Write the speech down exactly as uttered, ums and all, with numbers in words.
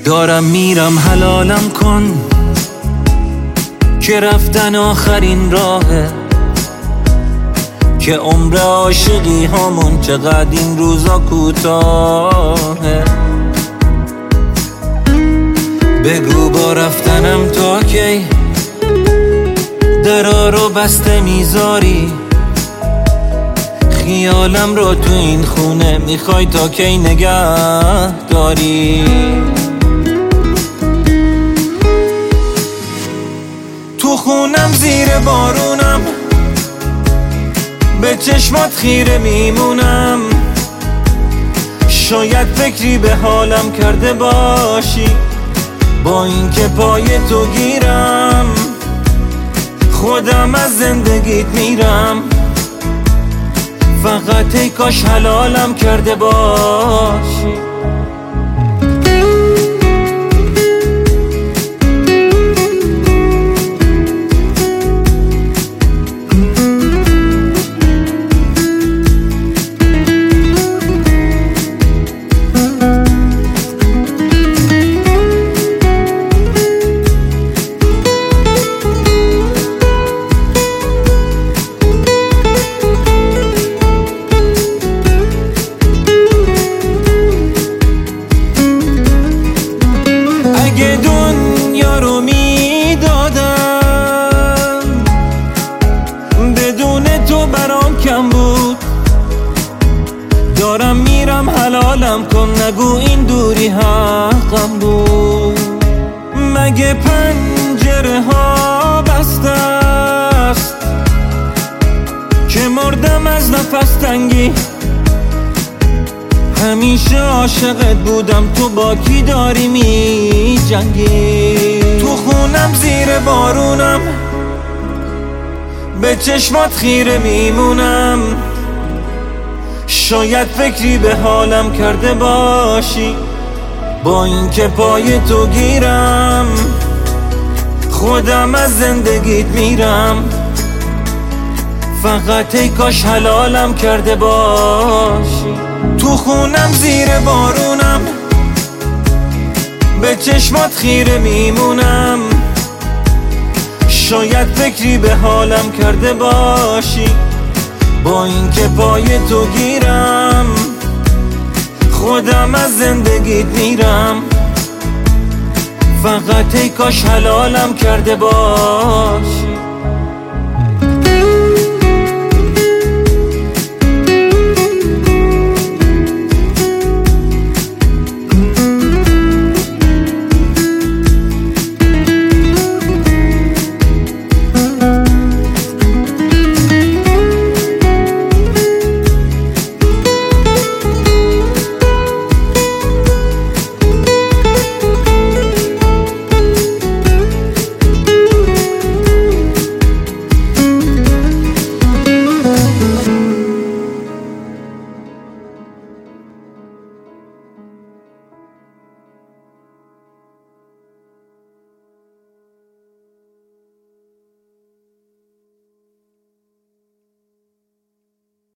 دارم میرم حلالم کن که رفتن آخرین راهه، که عمر عاشقی همون چقدر این روزا کوتاهه. بگو با رفتنم تا کی درا رو بسته میذاری، خیالم رو تو این خونه میخوای تا کی نگه داری. تو خونم زیر بارونم، به چشمات خیره میمونم، شاید فکری به حالم کرده باشی، با اینکه پای تو گیرم خودم از زندگیت میرم، فقط ای کاش حلالم کرده باشی. اگه دنیا رو میدادم بدون تو برام کم بود، دارم میرم حلالم کن نگو این دوری حقم بود. مگه پنجره ها بسته است که مردم از نفس تنگی، همیشه عاشقت بودم تو با کی داری می جنگی. تو خونم زیر بارونم، به چشمات خیره میمونم، شاید فکری به حالم کرده باشی، با اینکه پای تو گیرم خودم از زندگیت میرم، فقط ای کاش حلالم کرده باشی. تو خونم زیر بارونم، به چشمات خیره میمونم، شاید فکری به حالم کرده باشی، با اینکه پای تو گیرم خودم از زندگیت میرم، فقط ای کاش حلالم کرده باشی.